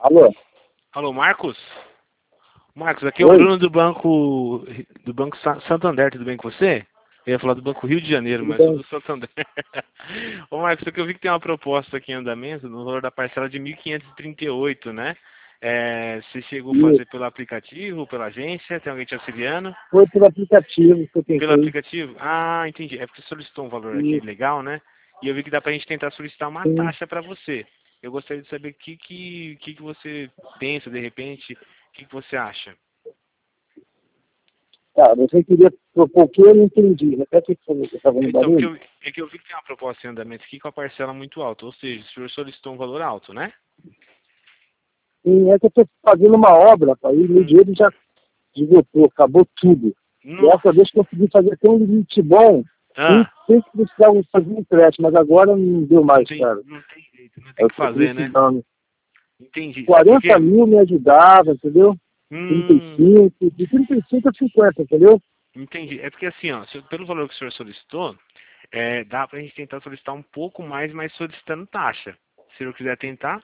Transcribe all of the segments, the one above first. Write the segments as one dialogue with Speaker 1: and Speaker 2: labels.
Speaker 1: Alô?
Speaker 2: Alô, Marcos? Marcos, aqui é o
Speaker 1: Oi?
Speaker 2: Bruno do Banco Santander, tudo bem com você? Eu ia falar do Banco Rio de Janeiro,
Speaker 1: Tudo
Speaker 2: mas sou
Speaker 1: bem?
Speaker 2: do Santander. Ô Marcos, aqui eu vi que tem uma proposta aqui em andamento no valor da parcela de 1.538, né? Você chegou a
Speaker 1: E
Speaker 2: fazer pelo aplicativo, pela agência, tem alguém te auxiliando?
Speaker 1: foi pelo aplicativo que eu
Speaker 2: Pelo
Speaker 1: tentei.
Speaker 2: aplicativo? Ah, entendi. É porque você solicitou um valor aqui
Speaker 1: E
Speaker 2: legal, né? E eu vi que dá pra gente tentar solicitar uma
Speaker 1: sim,
Speaker 2: taxa para você. Eu gostaria de saber o que você pensa, de repente, o que você acha?
Speaker 1: cara, você queria propor o que eu não entendi. Repete o que você estava no
Speaker 2: Então,
Speaker 1: barulho?
Speaker 2: que eu vi que tem uma proposta em andamento aqui com a parcela muito alta, ou seja, o senhor solicitou um valor alto, né?
Speaker 1: Sim, é que eu estou fazendo uma obra, pai, e meu
Speaker 2: Hum.
Speaker 1: dinheiro já esgotou, acabou tudo.
Speaker 2: Nossa.
Speaker 1: Dessa vez consegui fazer até um limite bom, sem,
Speaker 2: Ah,
Speaker 1: sem que precisava fazer um empréstimo, mas agora não deu mais, cara.
Speaker 2: não tem jeito, né? Tem
Speaker 1: Eu
Speaker 2: que
Speaker 1: estou
Speaker 2: fazer, né?
Speaker 1: precisando.
Speaker 2: Entendi. Sabe por
Speaker 1: 40
Speaker 2: quê?
Speaker 1: mil me ajudava, entendeu?
Speaker 2: Hum,
Speaker 1: 35, de 35 a 50, entendeu?
Speaker 2: entendi. É porque assim, ó, pelo valor que o senhor solicitou, dá pra gente tentar solicitar um pouco mais, mas solicitando taxa. Se o senhor quiser tentar,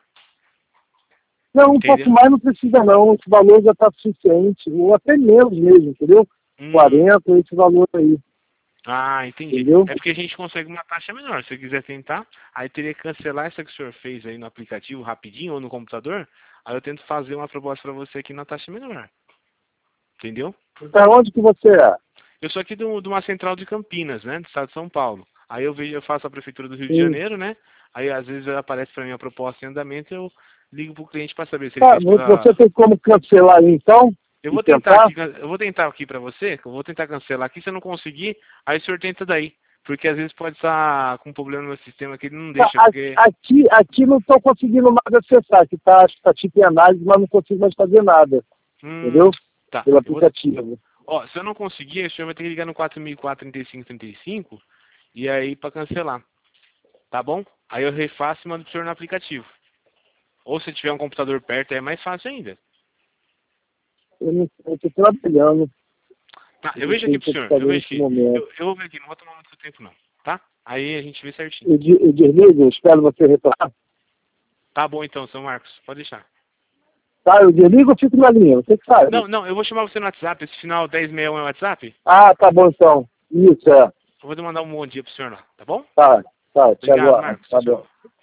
Speaker 1: Não, um pouco
Speaker 2: entendeu?
Speaker 1: mais não precisa não, esse valor já está suficiente, ou até menos mesmo, entendeu?
Speaker 2: Hum.
Speaker 1: 40, esse valor aí,
Speaker 2: Ah, entendi.
Speaker 1: entendeu?
Speaker 2: É porque a gente consegue uma taxa menor. Se você quiser tentar, aí teria que cancelar essa que o senhor fez aí no aplicativo rapidinho ou no computador. Aí eu tento fazer uma proposta para você aqui na taxa menor. Entendeu?
Speaker 1: Da onde que você é?
Speaker 2: Eu sou aqui de uma central de Campinas, né? Do estado de São Paulo. Aí eu faço a prefeitura do Rio de
Speaker 1: Sim.
Speaker 2: Janeiro, né? Aí às vezes aparece para mim a proposta em andamento, eu ligo pro cliente para saber se ele
Speaker 1: Tá,
Speaker 2: fez
Speaker 1: você
Speaker 2: pela.
Speaker 1: tem como cancelar aí então?
Speaker 2: Eu
Speaker 1: E
Speaker 2: vou tentar
Speaker 1: tentar?
Speaker 2: aqui, eu vou tentar aqui para você, eu vou tentar cancelar aqui, se eu não conseguir, aí o senhor tenta daí. Porque às vezes pode estar com um problema no sistema que ele não
Speaker 1: Tá,
Speaker 2: deixa, porque.
Speaker 1: aqui não estou conseguindo mais acessar, que tá, acho que tá tipo em análise, mas não consigo mais fazer nada,
Speaker 2: Hum,
Speaker 1: entendeu?
Speaker 2: tá.
Speaker 1: Pelo
Speaker 2: Eu vou.
Speaker 1: aplicativo.
Speaker 2: Ó, se eu não conseguir, o senhor vai ter que ligar no 4004 35 35 e aí para cancelar, tá bom? Aí eu refaço e mando pro senhor no aplicativo. Ou se tiver um computador perto, é mais fácil ainda.
Speaker 1: Eu não eu tô trabalhando,
Speaker 2: Tá,
Speaker 1: eu
Speaker 2: eu
Speaker 1: não
Speaker 2: vejo aqui
Speaker 1: tenho o
Speaker 2: pro
Speaker 1: que
Speaker 2: senhor, eu
Speaker 1: fazer
Speaker 2: vejo
Speaker 1: nesse
Speaker 2: aqui.
Speaker 1: momento.
Speaker 2: Eu vou ver aqui, não vou tomar muito seu tempo não, tá? Aí a gente vê certinho.
Speaker 1: Eu desligo, eu espero você retornar.
Speaker 2: Tá bom então, seu Marcos, pode deixar.
Speaker 1: Tá, eu desligo ou fico na linha, você que sabe.
Speaker 2: Não, não, eu vou chamar você no WhatsApp, esse final 1061 é o WhatsApp?
Speaker 1: Ah, tá bom então. Isso, é.
Speaker 2: Eu vou mandar um bom dia pro senhor lá, tá bom?
Speaker 1: Tá, te
Speaker 2: Obrigado,
Speaker 1: aguardo.
Speaker 2: Marcos. Tchau,
Speaker 1: Tá bom.
Speaker 2: tchau.